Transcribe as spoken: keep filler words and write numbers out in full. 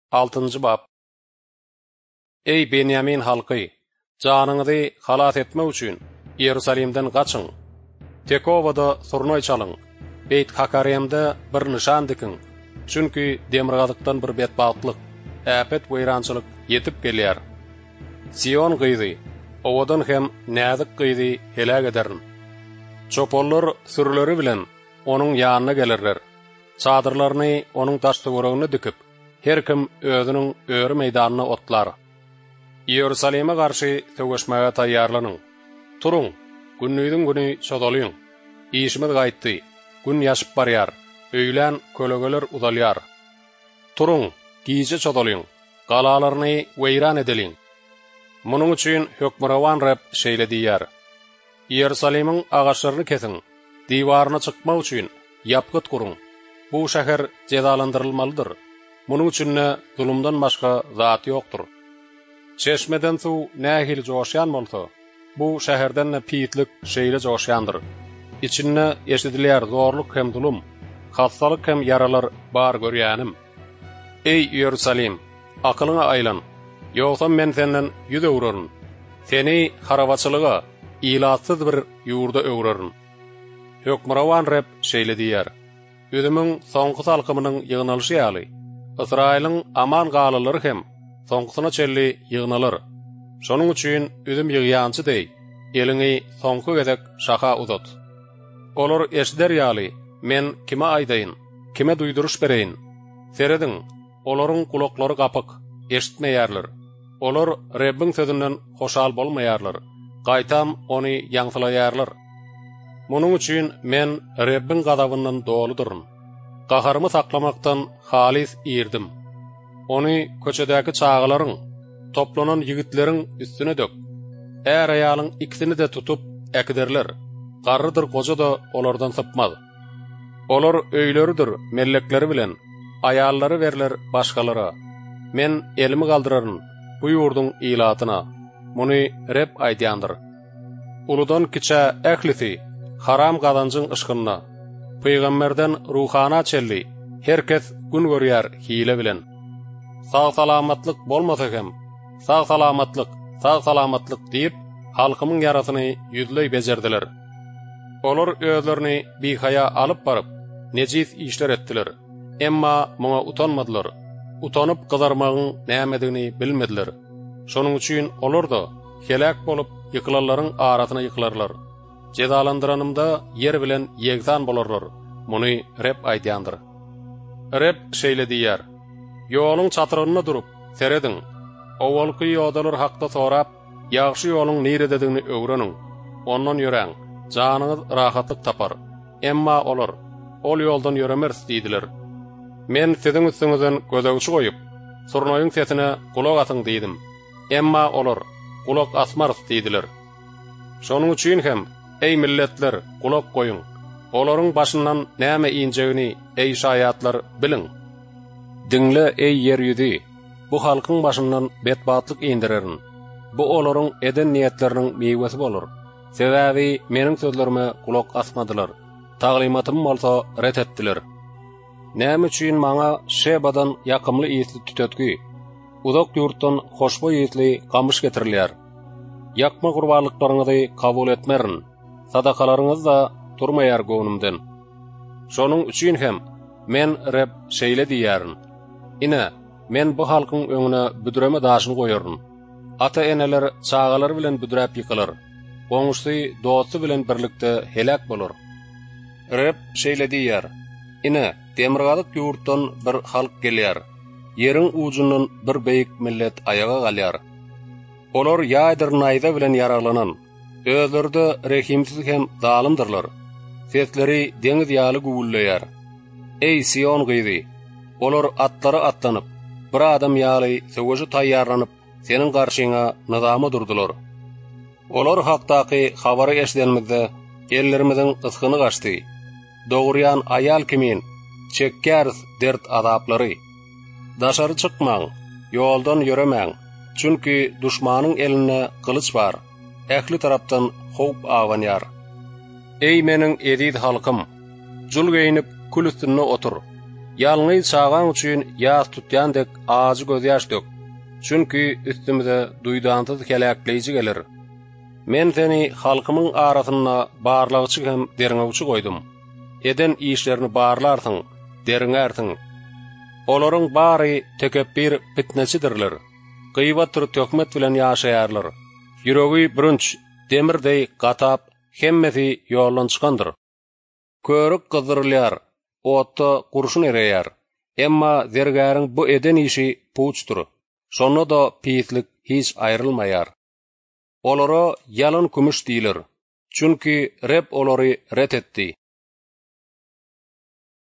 altıncı bab. Ey Benyamin halkı, canınızı halat etmek üçün Yerusalimden kaçın. Tekovada surnoy çalın. Beyt Hakaremde bir nişan dikin. Çünkü demirgadıktan bir bedbahtlık, äpet weyrançylyk yetip gelýär. Sion gyzy, owadan hem näzik gyzy helak ederin. Çopollar sürüleri bilen onun ýanyna gelirler. Çadırlaryny onun taşdygyragyna dikip, her kim özünün öýre meýdanyna otlar. Yerusalime garşy töweşmäge taýýarlanyň. Turun, günnüýdüň güni çodalyň. İşimiz gaýtdy, gün ýaşyp barýar, öýlen kölegeler udalýar. Turun, giýje çodalyň, galalaryny weýran edeliň. Munuň üçin hökmürawan Rab şeýle diýýär. Yerusalimiň agaçlaryny kesin, diwaryna çykmak üçin ýapgyt gurun. Bu şäher cezalandyrylmalydyr. Munuň üçin zulümden başga zat ýokdur. Çeşmeden suw nähili joşýan bolsa, bu şäherden piýitlik şeýle joşýandyr. İçinde eşidilýär zorluk hem zulüm, hastalyk hem yaralar bar görýänim. Ey Yerusalim, akylyňa aýlan, ýogsa men senden ýüz öwrürün. Seni harawaçylyga, ilatsız bir ýurda öwrürün. Hökmürawan Rab şeýle diýär. Özümiň soňky salkymynyň ýygnalşy ýaly, Israýlyň aman galylary hem soňkusyna çelli ýygnalar. Şonuň üçin özüm ýygýançy deý, eliňi soňky gezek şaka uzat. Olar eşder ýaly, men kime aýdaýyn, kime duýduruş bereýin? Seredin, olaryň kulaklary gapyk, eşitmeýärler. Olar Rabbiň sözünden hoşal bolmaýarlar. Gaýtam ony ýaňsylaýarlar. Munuň üçin men Rabbiň gadabyndan doluduryn. Gaharymy saklamakdan halis ýerdim. Ony köçedäki çağlaryň, toplanan ýigitleriň üstüne dök. Är aýalyň ikisini de tutup äkiderler. Garrydyr goja da olardan sypmaz. Olar öýleridir mellekleri bilen, aýallary berler başgalara. Men elimi galdyraryn bu ýurduň ilatyna. Muny Rab aýdýandyr. Uludan kiçe ählisi, haram gazanjyň ışgyna. Peýgamberden ruhana çelli, herkes gün görýär hile bilen. Sağ salamatlyk bolmasa hem, sağ salamatlyk, sağ salamatlyk diýip, halkymyň yarasyny ýüzley bejerdiler. Olar özlerini bihaya alıp barıp, nejis işler ettiler. Emma muňa utanmadylar. Utanyp gyzarmagyň nämedigini bilmediler. Şonuň üçin olar da helak bolup ýykylanlaryň arasyna ýykylarlar. Cezalandyranyňda yer bilen ýegzan bolarlar. Muny Rab aýdýandyr. Rab şeýle diýär. Ýoluň çatyryna durup, seredin. Owalky ýodalar hakda sorap, ýagşy ýoluň nirededigini öwrenin. Ondan ýöreň. Janyňyz rahatlyk tapar. Emma olar, ol ýoldan ýöremers diýdiler. Men siziň üstüňizden gözegçi goýup, surnoýuň sesine kulak asyň diýdim. Emma olar, kulak asmars diýdiler. Şonuň üçin hem, ey milletler, kulak goýun. Olaryň başyndan näme injegini, ey şaýatlar, bilin. Dinle ey yer ýüzi, bu halkyň başyndan bedbahtlyk indirerin. Bu olaryň eden niýetleriniň meýwesi bolar. Sebäbi meniň sözlerime kulak asmadylar. Taglimatym bolsa ret etdiler. Näme üçin maňa şebadan ýakymly ýetli tütetgi, uzak ýurtdan hoşboý ýetli gamyş getirilýär. Ýakma gurbanlyklaryňyzy kabul etmerin. Sadakalaryňyz da turmaýar göwnümden. Şonuň üçin hem men Rab şeýle diýärin. Ine, men bu halkyň öňüne büdreme daşyny goýaryn. Ata eneler çağalar bilen büdräp ýykylar. Goňuşy dosty bilen birlikde helak bolar. Rab şeýle diýär. Ine, demirgalyk ýurtdan bir halk gelýär. Ýeriň ujundan bir beýik millet ayaga galýar. Olar ýaýdyr naýda bilen yaralanan, özlerinde rehimsiz hem zalymdyrlar. Sesleri deňiz ýaly gugulleýär. Ey Sion gyzy, olar atlary atlanyp, bir adam ýaly söwüşe taýýarlanyp, seniň garşyňa nizama durdular. Olar hakdaky habary eşidenmizde ellerimiziň yskyny gaçdy. Doguryan ayal kimin, çekkärs dert azaplary. Daşary çykmaň, ýoldan ýöremäň, çünki duşmanyň eline kılıç bar. Ähli tarapdan howp awanýar. Ey meniň edid halkym, jul geýinip kul üstüne otur. Yalňy çağan üçin ýas tutýandek azy göz ýaş dök. Çünki üstümde duýdantyz kelekleýiji gelir. Men seni halkymyň arasyna barlagçy hem derňewçi goýdum. Eden işlerini barlarsyň, derňärsiň. Olaryň bary tekebbir fitnesidirler. Gıybatdyr tökmet bilen ýaşaýarlar. Ýüregi bürünç, demirdei gatap, hemmesi ýoldan çykandyr. Körük gyzyrylýar, otda gurşun ereýär. Emma zergäriň bu eden işi puçdur. Şonda da pislik hiç aýrylmaýar. Olara yalan kümüş diýilir. Çünki Reb olary ret etdi.